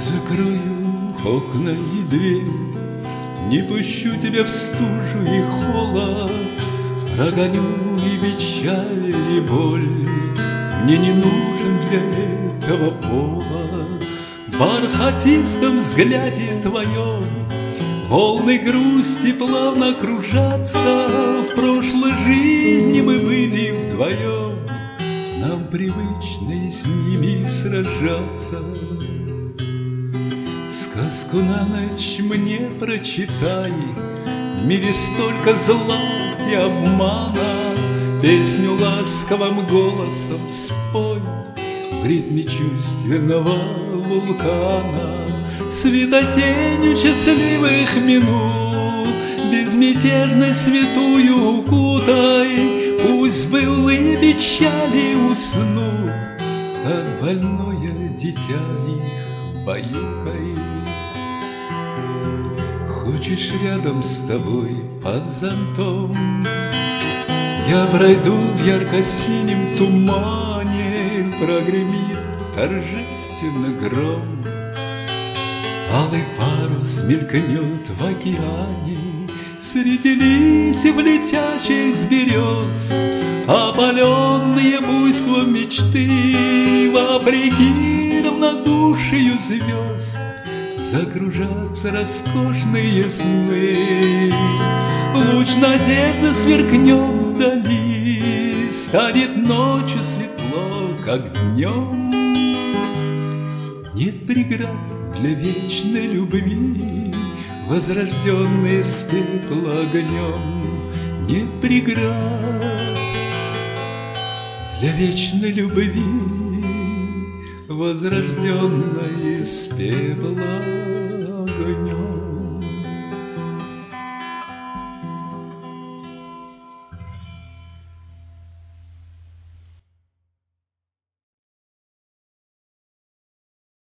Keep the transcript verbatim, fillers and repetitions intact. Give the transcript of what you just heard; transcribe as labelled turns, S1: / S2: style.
S1: Закрою окна и дверь, не пущу тебя в стужу и холод, прогоню и печаль, и боль. Мне не нужен для этого повод. В бархатистом взгляде твоем волны грусти плавно кружатся. В прошлой жизни мы были вдвоем, нам привычно и с ними сражаться. Сказку на ночь мне прочитай, в мире столько зла и обмана. Песню ласковым голосом спой в ритме чувственного вулкана. Светотенью счастливых минут безмятежно святую укутай. Пусть былые печали уснут, как больное дитя их баюкай. Хочешь рядом с тобой под зонтом, я пройду в ярко-синем тумане, прогремит торжественно гром. Алый парус мелькнет в океане среди листьев летящих с берез. Опаленные буйством мечты, вопреки равнодушию звезд, закружатся роскошные сны. Луч надежды сверкнет вдали, станет ночью светло, как днем. Нет преград для вечной любви, возрожденной с пепла огнем. Нет преград для вечной любви, возрожденной из пепла огнем.